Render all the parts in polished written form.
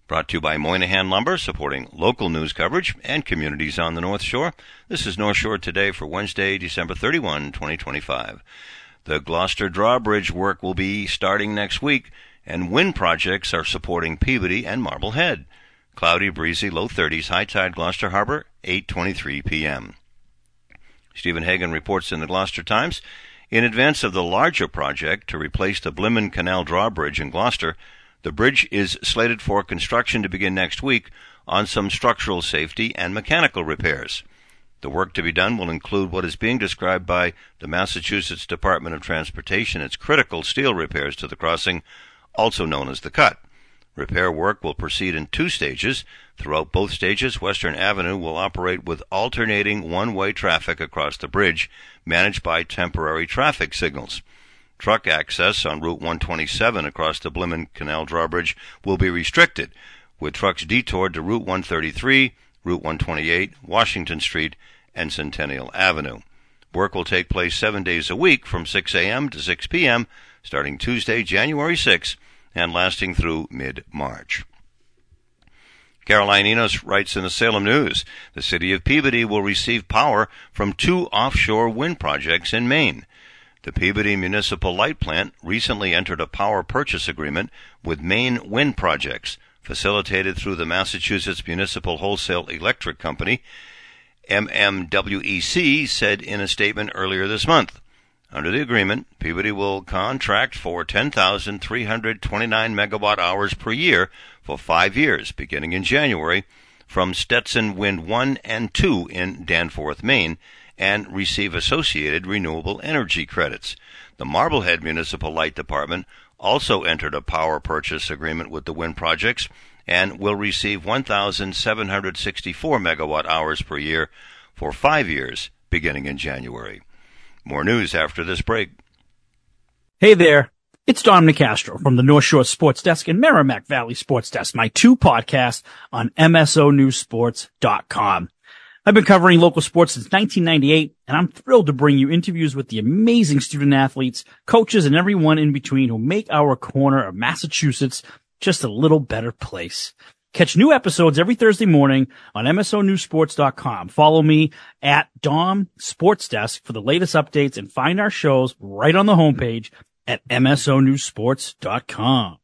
Brought to you by Moynihan Lumber, supporting local news coverage and communities on the North Shore. This is North Shore Today for Wednesday, December 31, 2025. The Gloucester Drawbridge work will be starting next week, and wind projects are supporting Peabody and Marblehead. Cloudy, breezy, low 30s, high tide Gloucester Harbor, 8:23 p.m. Stephen Hagan reports in the Gloucester Times, in advance of the larger project to replace the Blimmen Canal Drawbridge in Gloucester, the bridge is slated for construction to begin next week on some structural safety and mechanical repairs. The work to be done will include what is being described by the Massachusetts Department of Transportation as critical steel repairs to the crossing, also known as the Cut. Repair work will proceed in 2 stages. Throughout both stages, Western Avenue will operate with alternating one-way traffic across the bridge, managed by temporary traffic signals. Truck access on Route 127 across the Blimmen Canal Drawbridge will be restricted, with trucks detoured to Route 133, Route 128, Washington Street, and Centennial Avenue. Work will take place 7 days a week from 6 a.m. to 6 p.m., starting Tuesday, January 6, and lasting through mid-March. Caroline Enos writes in the Salem News, the city of Peabody will receive power from 2 offshore wind projects in Maine. The Peabody Municipal Light Plant recently entered a power purchase agreement with Maine Wind Projects, facilitated through the Massachusetts Municipal Wholesale Electric Company. MMWEC said in a statement earlier this month. Under the agreement, Peabody will contract for 10,329 megawatt hours per year for 5 years, beginning in January, from Stetson Wind 1 and 2 in Danforth, Maine, and receive associated renewable energy credits. The Marblehead Municipal Light Department also entered a power purchase agreement with the wind projects and will receive 1,764 megawatt hours per year for 5 years, beginning in January. More news after this break. Hey there, it's Dom Nicastro from the North Shore Sports Desk and Merrimack Valley Sports Desk, my 2 podcasts on MSONewsSports.com. I've been covering local sports since 1998, and I'm thrilled to bring you interviews with the amazing student athletes, coaches, and everyone in between who make our corner of Massachusetts just a little better place. Catch new episodes every Thursday morning on MSONewsSports.com. Follow me at Dom Sports Desk for the latest updates and find our shows right on the homepage at MSONewsSports.com.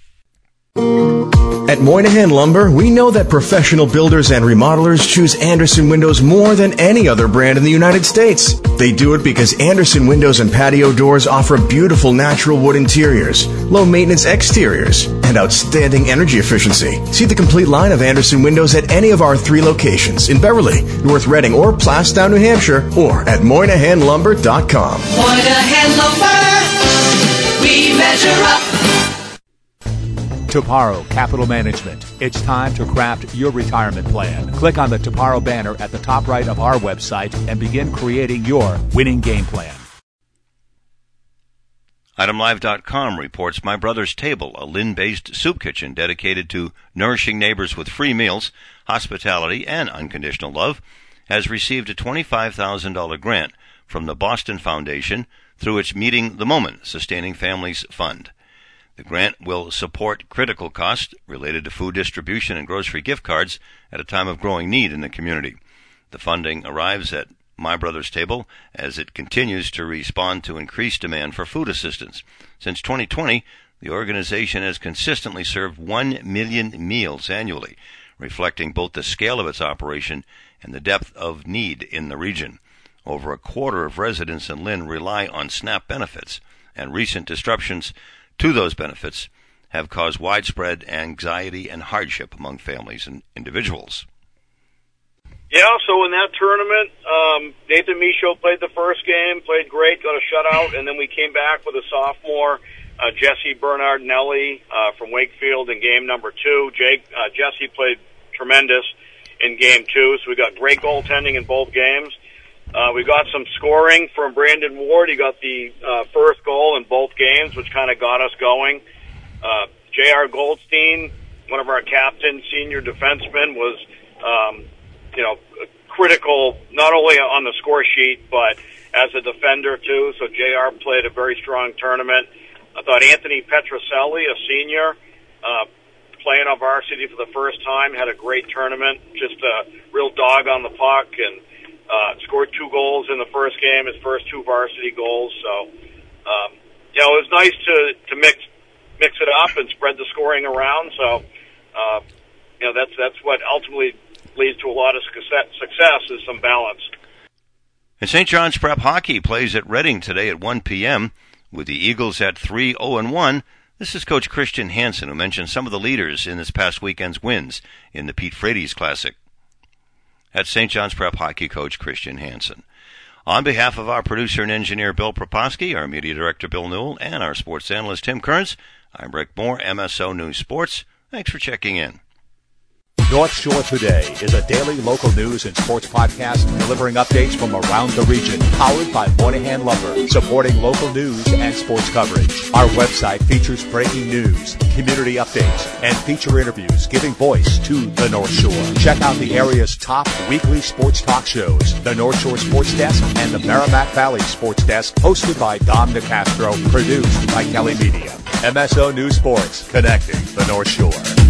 At Moynihan Lumber, we know that professional builders and remodelers choose Andersen Windows more than any other brand in the United States. They do it because Andersen Windows and patio doors offer beautiful natural wood interiors, low-maintenance exteriors, and outstanding energy efficiency. See the complete line of Andersen Windows at any of our 3 locations in Beverly, North Reading, or Plastown, New Hampshire, or at MoynihanLumber.com. Moynihan Lumber, we measure up. Toparo Capital Management. It's time to craft your retirement plan. Click on the Toparo banner at the top right of our website and begin creating your winning game plan. ItemLive.com reports My Brother's Table, a Lynn-based soup kitchen dedicated to nourishing neighbors with free meals, hospitality, and unconditional love, has received a $25,000 grant from the Boston Foundation through its Meeting the Moment Sustaining Families Fund. The grant will support critical costs related to food distribution and grocery gift cards at a time of growing need in the community. The funding arrives at My Brother's Table as it continues to respond to increased demand for food assistance. Since 2020, the organization has consistently served 1 million meals annually, reflecting both the scale of its operation and the depth of need in the region. Over a quarter of residents in Lynn rely on SNAP benefits, and recent disruptions to those benefits have caused widespread anxiety and hardship among families and individuals. Yeah, so in that tournament, Nathan Michaud played the first game, played great, got a shutout, and then we came back with a sophomore, Jesse Bernard-Nelly from Wakefield in game number 2. Jesse played tremendous in game 2, so we got great goaltending in both games. We got some scoring from Brandon Ward. He got the first goal in both games, which kind of got us going. J.R. Goldstein, one of our captain, senior defensemen, was, critical not only on the score sheet, but as a defender, too. So J.R. played a very strong tournament. I thought Anthony Petroselli, a senior, playing on varsity for the first time, had a great tournament, just a real dog on the puck, and scored 2 goals in the first game, his first 2 varsity goals. So, it was nice to mix it up and spread the scoring around. So, that's what ultimately leads to a lot of success is some balance. And St. John's Prep Hockey plays at Reading today at 1 p.m. with the Eagles at 3-0-1. This is Coach Christian Hansen, who mentioned some of the leaders in this past weekend's wins in the Pete Frates Classic. That's St. John's Prep Hockey coach Christian Hansen. On behalf of our producer and engineer Bill Proposky, our media director Bill Newell, and our sports analyst Tim Kearns, I'm Rick Moore, MSO News Sports. Thanks for checking in. North Shore Today is a daily local news and sports podcast delivering updates from around the region, powered by Moynihan Lumber, supporting local news and sports coverage. Our website features breaking news, community updates, and feature interviews giving voice to the North Shore. Check out the area's top weekly sports talk shows, the North Shore Sports Desk and the Merrimack Valley Sports Desk, hosted by Dom DeCastro, produced by Kelly Media. MSO News Sports, connecting the North Shore.